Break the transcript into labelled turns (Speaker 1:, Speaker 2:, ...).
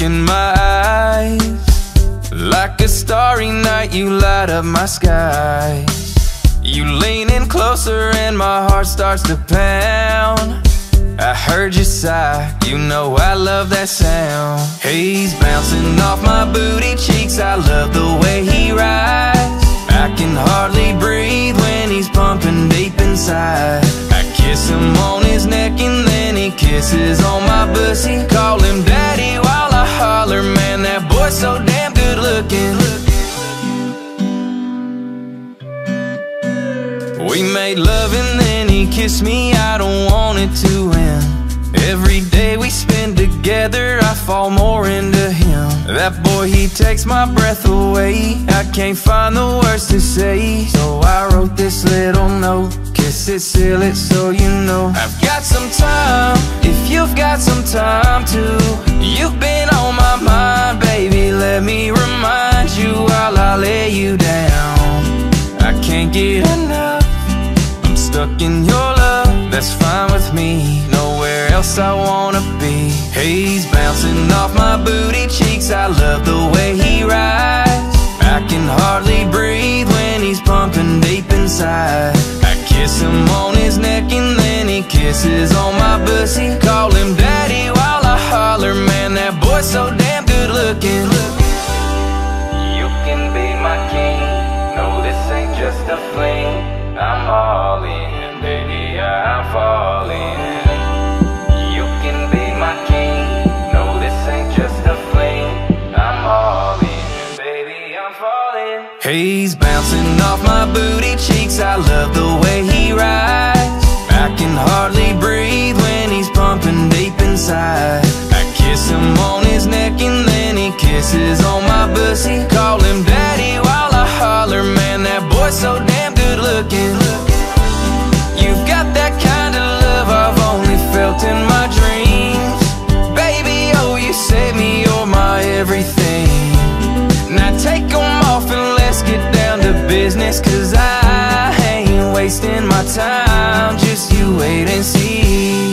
Speaker 1: look in my eyes. Like a starry night, you light up my sky. You lean in closer and my heart starts to pound. I heard you sigh, you know I love that sound. He's bouncing off my booty cheeks, I love the way he rides. I can hardly breathe when he's pumping deep inside. I kiss him on his neck and then he kisses on my pussy. Call him daddy while I holler, man, that boy's so damn good looking. We made love and then he kissed me, I don't want it to end. Every day we spend together, I fall more into him. That boy, he takes my breath away. I can't find the words to say, so I wrote this little note. Kiss it, seal it, so you know I've got some time, if you've got some time too. You've been on my mind, baby, let me remind you while I lay you down. I can't get enough, stuck in your love, that's fine with me. Nowhere else I wanna be. He's bouncing off my booty cheeks, I love the way he rides. I can hardly breathe when he's pumping deep inside. I kiss him on his neck and then he kisses on my pussy. Call him daddy while I holler, man, that boy's so damn good looking. You can be my king, no, this ain't just a fling. I'm all in, baby, I'm falling. You can be my king, no, this ain't just a fling. I'm all in, baby, I'm falling. He's bouncing off my booty cheeks, I love the way he rides. I can hardly breathe when he's pumping deep inside. I kiss him on his neck and then he kisses on my pussy. Call him daddy while I holler, man, that boy's so damn good looking. You've got that kind of love I've only felt in my dreams. Baby, oh, you save me, you're my everything. Now take them off and let's get down to business, cause I ain't wasting my time, just you wait and see.